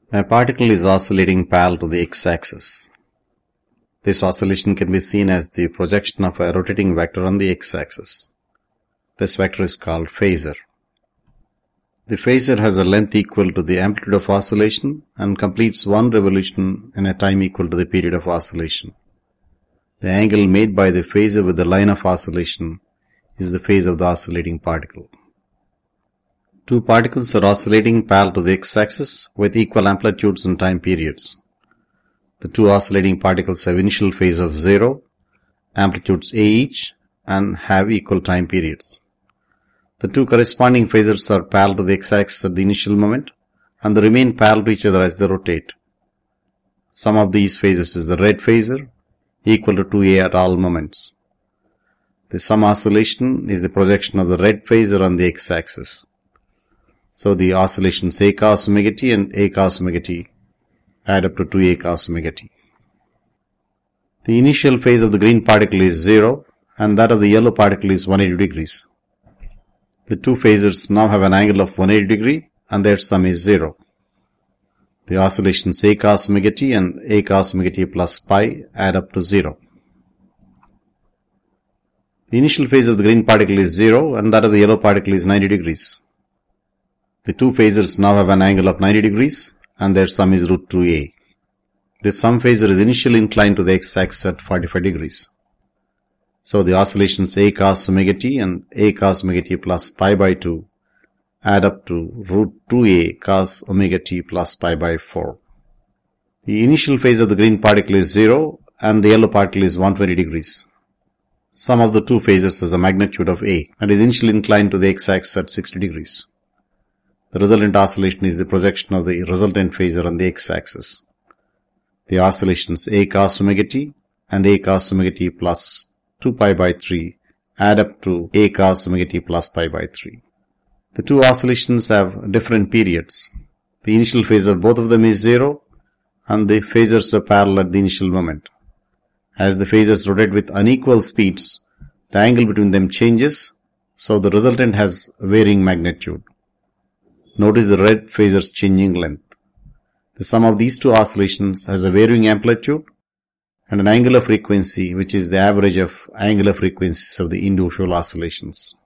A particle is oscillating parallel to the x-axis. This oscillation can be seen as the projection of a rotating vector on the x-axis. This vector is called phasor. The phasor has a length equal to the amplitude of oscillation and completes one revolution in a time equal to the period of oscillation. The angle made by the phasor with the line of oscillation is the phase of the oscillating particle. Two particles are oscillating parallel to the x-axis with equal amplitudes and time periods. The two oscillating particles have initial phase of 0, amplitudes a each, and have equal time periods. The two corresponding phasors are parallel to the x-axis at the initial moment, and they remain parallel to each other as they rotate. Sum of these phasors is the red phasor, equal to 2a at all moments. The sum oscillation is the projection of the red phasor on the x-axis. So the oscillations a cos omega t and a cos omega t add up to 2a cos omega t. The initial phase of the green particle is 0 and that of the yellow particle is 180 degrees. The two phasors now have an angle of 180 degree and their sum is 0. The oscillations a cos omega t and a cos omega t plus pi add up to 0. The initial phase of the green particle is 0 and that of the yellow particle is 90 degrees. The two phasors now have an angle of 90 degrees and their sum is root 2a. This sum phasor is initially inclined to the x-axis at 45 degrees. So the oscillations a cos omega t and a cos omega t plus pi by 2 add up to root 2a cos omega t plus pi by 4. The initial phase of the green particle is 0 and the yellow particle is 120 degrees. Sum of the two phasors has a magnitude of a and is initially inclined to the x-axis at 60 degrees. The resultant oscillation is the projection of the resultant phasor on the x-axis. The oscillations a cos omega t and a cos omega t plus 2 pi by 3 add up to a cos omega t plus pi by 3. The two oscillations have different periods. The initial phase of both of them is 0 and the phasors are parallel at the initial moment. As the phasors rotate with unequal speeds, the angle between them changes, so the resultant has varying magnitude. Notice the red phasor's changing length. The sum of these two oscillations has a varying amplitude and an angular frequency which is the average of angular frequencies of the individual oscillations.